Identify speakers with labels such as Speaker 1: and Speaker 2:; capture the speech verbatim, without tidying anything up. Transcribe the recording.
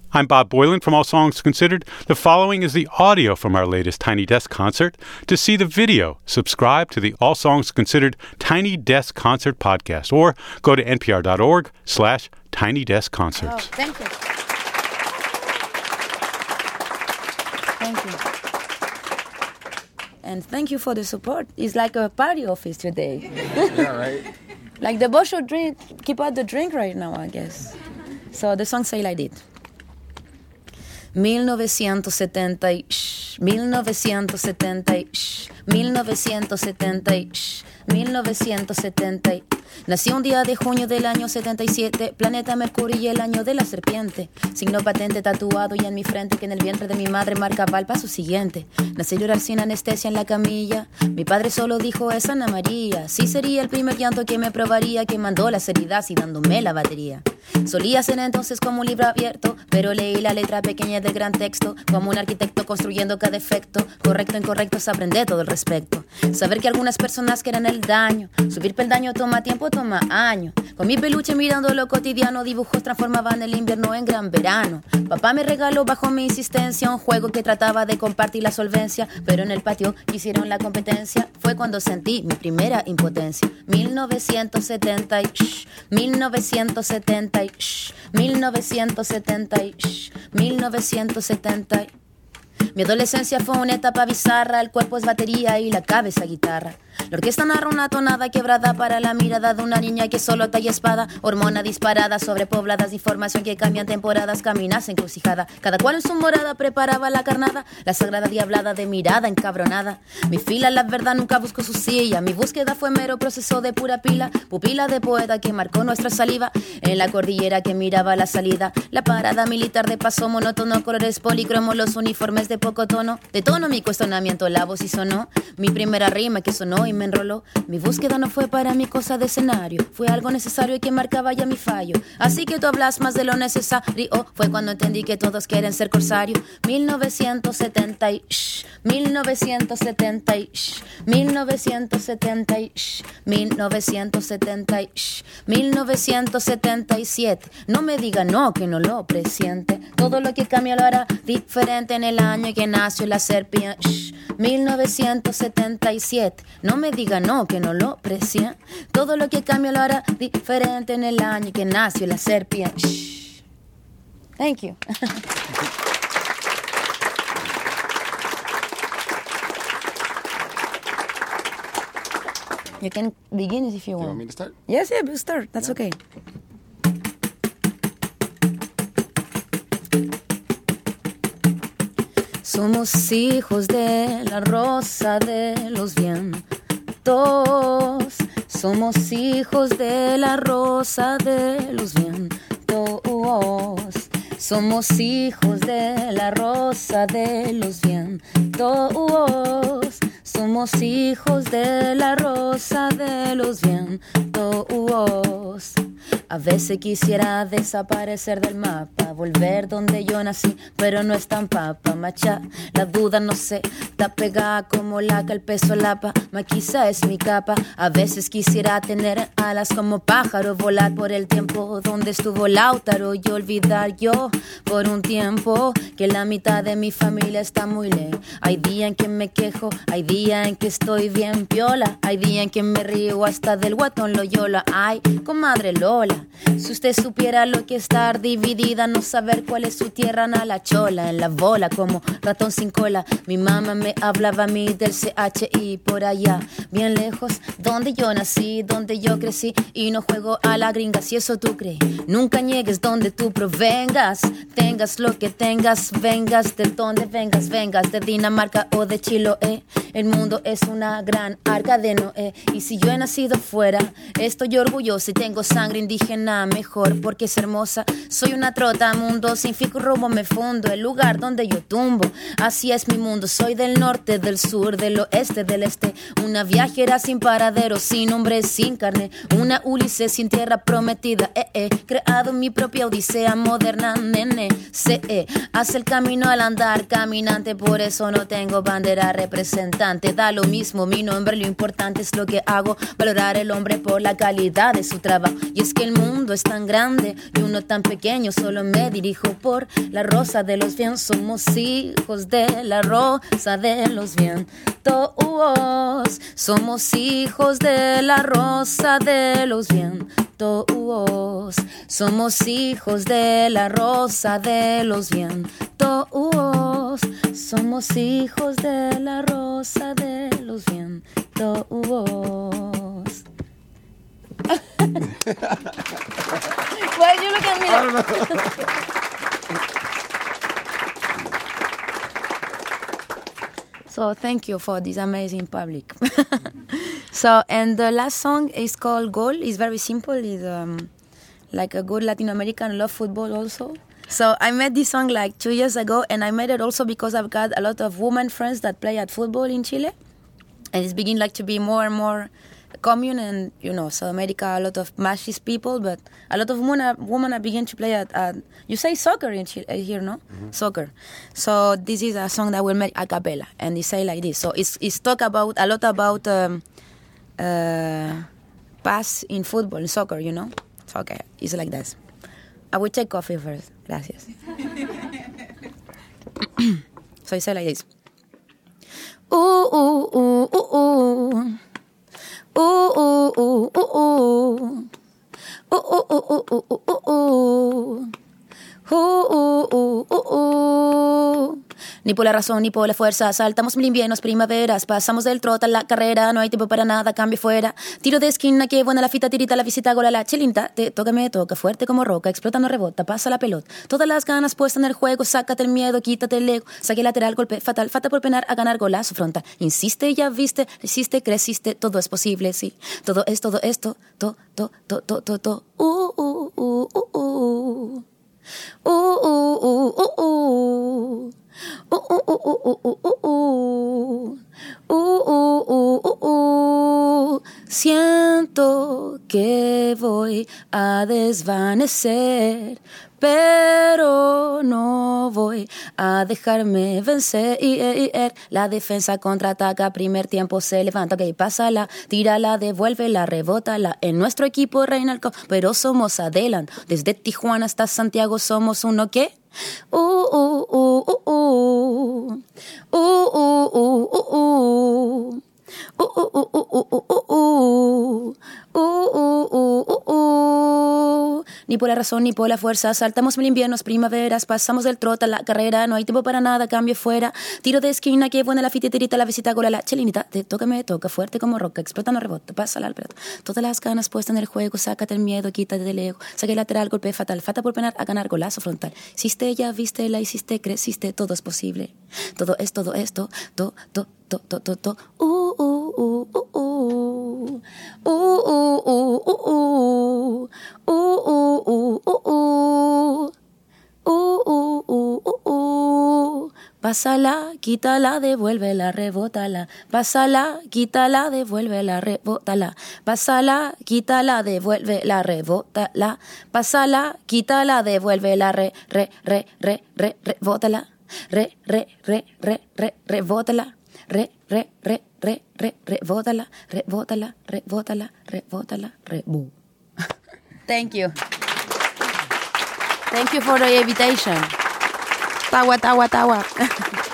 Speaker 1: I'm Bob Boylan from All Songs Considered. The following is the audio from our latest Tiny Desk concert. To see the video, subscribe to the All Songs Considered Tiny Desk Concert podcast or go to npr.org slash Tiny Desk Concerts.
Speaker 2: Oh, thank you. Thank you. And thank you for the support. It's like a party office today.
Speaker 3: Yeah, right?
Speaker 2: Like the boss should drink, keep out the drink right now, I guess. So the song say like this. mil novecientos setenta y shh, mil novecientos setenta y shh, mil novecientos setenta y shh, mil novecientos setenta y nací un día de junio del año setenta y siete, planeta Mercurio y el año de la serpiente. Signo patente tatuado y en mi frente que en el vientre de mi madre marcaba el paso siguiente. Nací llorar sin anestesia en la camilla. Mi padre solo dijo es Ana María. Sí sería el primer llanto que me probaría, que mandó las heridas y dándome la batería. Solía ser entonces como un libro abierto, pero leí la letra pequeña del gran texto, como un arquitecto construyendo cada efecto. Correcto, incorrecto, se aprende todo al respecto. Saber que algunas personas quieren el daño. Subir peldaño toma tiempo, toma años. Con mi peluche mirando lo cotidiano, dibujos transformaban el invierno en gran verano. Papá me regaló bajo mi insistencia un juego que trataba de compartir la solvencia, pero en el patio hicieron la competencia. Fue cuando sentí mi primera impotencia. mil novecientos setenta y shh, mil novecientos setenta y shh, mil novecientos setenta y shh, mil novecientos setenta y mi adolescencia fue una etapa bizarra, el cuerpo es batería y la cabeza guitarra. La orquesta narra una tonada quebrada para la mirada de una niña que solo talla espada. Hormona disparada, sobrepobladas, información que cambian temporadas, caminas encrucijada. Cada cual en su morada preparaba la carnada, la sagrada diablada de mirada encabronada. Mi fila, la verdad, nunca buscó su silla. Mi búsqueda fue mero proceso de pura pila, pupila de poeta que marcó nuestra saliva. En la cordillera que miraba la salida, la parada militar de paso monótono, colores policromos, los uniformes de poco tono. De tono mi cuestionamiento, la voz y sonó. Mi primera rima que sonó y me enroló. Mi búsqueda no fue para mí cosa de escenario, fue algo necesario y que marcaba ya mi fallo. Así que tú hablas más de lo necesario. Fue cuando entendí que todos quieren ser corsarios. mil novecientos setenta y shh, mil novecientos setenta y shh, mil novecientos setenta y shh, mil novecientos setenta y shh, mil novecientos setenta y siete. No me diga no, que no lo presiente. Todo lo que cambia lo hará diferente en el año que nació la serpiente. Shh, mil novecientos setenta y siete. No me diga no, que no lo presiente. Todo lo que cambia lo hará diferente en el año que nació la serpiente. Shh. Thank you. You can begin if you want.
Speaker 3: You want me to start?
Speaker 2: Yes, yeah, start. That's yeah. Okay. Somos hijos de la rosa de los vientos. Somos hijos de la rosa de los vientos. Somos hijos de la rosa de los vientos. Somos hijos de la rosa de los vientos. A veces quisiera desaparecer del mapa, volver donde yo nací, pero no es tan papa, macha. La duda no sé, está pegada como laca, el peso lapa, ma quizá es mi capa. A veces quisiera tener alas como pájaro, volar por el tiempo donde estuvo Lautaro y olvidar yo por un tiempo que la mitad de mi familia está muy lejos. Hay días en que me quejo, hay días en que estoy bien piola, hay días en que me río hasta del guatón Loyola. Ay, comadre Lola, si usted supiera lo que es estar dividida, no saber cuál es su tierra, na la chola, en la bola como ratón sin cola. Mi mamá me hablaba a mí del C H I por allá, bien lejos, donde yo nací, donde yo crecí, y no juego a la gringa si eso tú crees. Nunca niegues donde tú provengas, tengas lo que tengas, vengas de donde vengas, vengas de Dinamarca o de Chiloé. El mundo es una gran arca de Noé, y si yo he nacido fuera, estoy orgullosa y tengo sangre indígena mejor, porque es hermosa. Soy una trota mundo, sin fijo rumbo me fundo, el lugar donde yo tumbo. Así es mi mundo, soy del norte, del sur, del oeste, del este. Una viajera sin paradero, sin hombre, sin carne. Una Ulises sin tierra prometida, eh, eh. Creado mi propia odisea moderna, nene. Se, eh. Hace el camino al andar, caminante, por eso no tengo bandera representante. Da lo mismo mi nombre, lo importante es lo que hago. Valorar el hombre por la calidad de su trabajo. Y es que el mundo es tan grande y uno tan pequeño, solo me dirijo por la rosa de los vientos. Somos hijos de la rosa de los vientos. Somos hijos de la rosa de los vientos. Somos hijos de la rosa de los vientos. Somos hijos de la rosa de los vientos. Why you look at me? I don't know. So thank you for this amazing public. So, and the last song is called Gol. It's very simple. It's um, like a good Latin American. Love football also. So I made this song like two years ago, and I made it also because I've got a lot of women friends that play at football in Chile, and it's beginning like to be more and more commune. And you know, South America, a lot of machist people, but a lot of women are, women are beginning to play at, at you say soccer in Chile here, no? Mm-hmm. Soccer. So this is a song that we made a cappella, and it say like this. So it's it's talk about a lot about um, uh, pass in football, in soccer, you know. So okay, it's like this. I will take coffee first. Gracias. So it say like this. Ooh ooh ooh ooh ooh. Ooh, ooh, ooh, ooh, ooh. Ooh, ooh, ooh, ooh, ooh, ooh, ooh. Ooh, ooh, ooh, ooh, ooh. Ni por la razón ni por la fuerza, saltamos mil inviernos, primaveras, pasamos del trote a la carrera, no hay tiempo para nada, cambio fuera. Tiro de esquina, que buena la fita, tirita, la visita, gola, la chelinta. Te toca, me toca, fuerte como roca, explota, no rebota, pasa la pelota. Todas las ganas puestas en el juego, sácate el miedo, quítate el ego. Saque lateral, golpe fatal, falta por penar, a ganar golazo frontal. Insiste, ya viste, resiste, creciste, todo es posible, sí. Todo es, todo esto, to, to, to, to, to, to. Uh, uh, uh, uh, uh. Uh, uh, uh, uh, uh. Uh, uh, uh, uh, uh, uh, uh. Uh, uh, uh, uh, uh. Siento que voy a desvanecer, pero no voy a dejarme vencer. La defensa contraataca, primer tiempo se levanta, ok, pásala, tírala, devuélvela, rebótala. En nuestro equipo reina el caos, pero somos adelante. Desde Tijuana hasta Santiago somos uno que Uh, uh, uh, uh, uh. Uh, uh, uh, uh, uh. Uh, uh, uh, uh, uh, uh, uh. Uh, uh, uh, uh, uh. Ni por la razón ni por la fuerza, saltamos mil inviernos, primaveras, pasamos del trote a la carrera, no hay tiempo para nada, cambio fuera. Tiro de esquina, que buena la fiteterita, la visita, gola, la chelinita. Te toca, me toca, fuerte como roca, explota, no rebota, pasa la pelota. Todas las ganas puestas en el juego, sácate el miedo, quítate del ego. Saque lateral, golpe fatal, falta por penar, a ganar golazo frontal. Hiciste, ya viste, la hiciste, creciste, todo es posible. Todo es, todo esto, to, to, to, to, to, to. Uh, uh, uh, uh, uh. Uh, uh, uh, uh, uh. Uh, uh, uh, uh, uh. Uh, uh, uh, uh, uh. Pásala, quítala, devuélvela, rebótala. Pásala, quítala, devuélvela, rebótala. Pásala, quítala, devuélvela, rebótala. Pásala, quítala, devuélvela, re, re, re, re, re, rebótala. Re, re, re, re, re, rebótala. Re, re, re, re, re, rebótala. Rebótala, rebótala, rebótala, rebú. Thank you. Thank you for the invitation. Tawa, tawa, tawa.